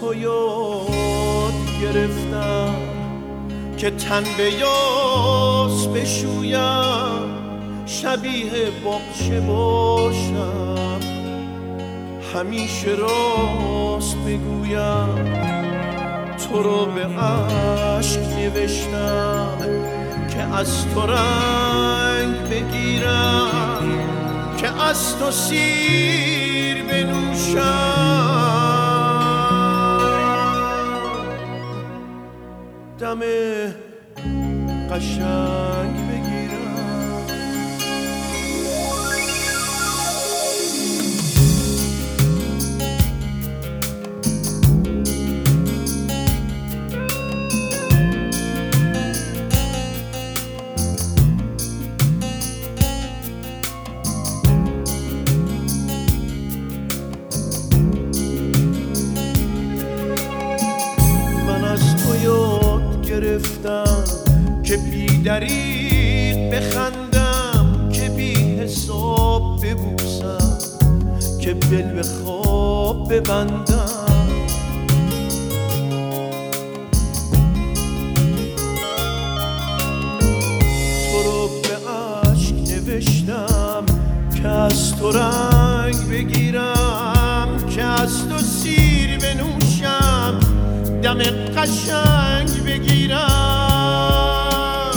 تو یاد گرفتم که تن به یاس بشویم، شبیه باغچه باشم، همیشه راست بگویم. تو رو به عشق نوشتم که از تو رنگ بگیرم، که از تو سیر بنوشم، دم قشنگ بگیرم. گرفتم که بی دریغ بخندم، که بی حساب ببوسم، که دل به خواب ببندم. تو رو به عشق نوشتم که از تو رنگ بگیرم، که از تو سیر بنوشم، دم قشنگ بگیرم.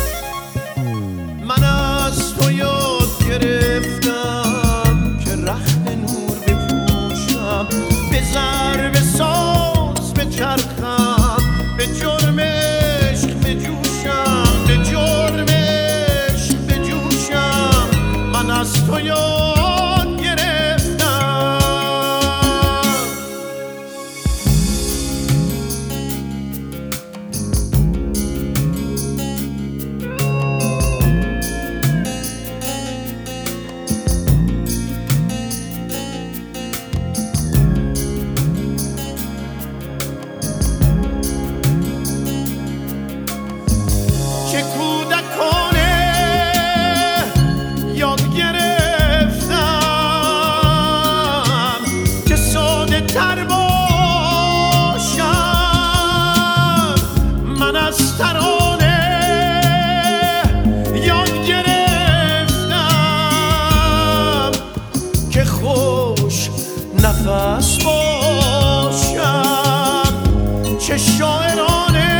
من از تو یاد گرفتم که رخت نور بپوشم، به ضرب ساز بچرخم، به جرم عشق بجوشم، به جرم عشق بجوشم. من از تو یاد گرفتم. چه کودکانه یاد گرفتم که ساده تر باشم. من از ترانه یاد گرفتم که خوش نفس باشم. چه شاعرانه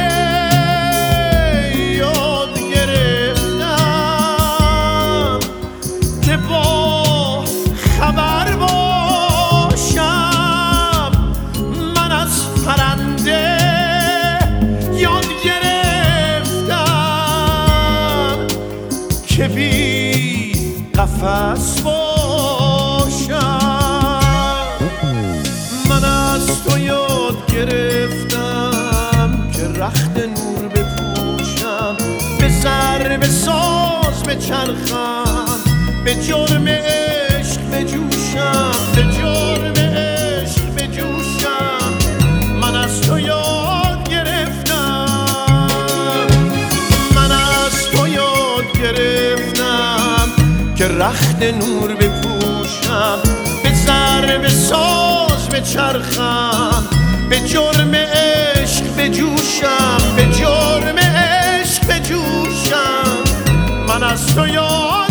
که بی قفس باشم. من از تو یاد گرفتم که رخت نور بپوشم، به ضرب ساز بچرخم، به جرم عشق بجوشم، به جرم عشق بجوشم. من از تو یاد گرفتم. من از تو یاد گرفتم که رخت نور بپوشم، به ضرب ساز بچرخم، به جرم عشق بجوشم، به جرم عشق بجوشم. من از تو یاد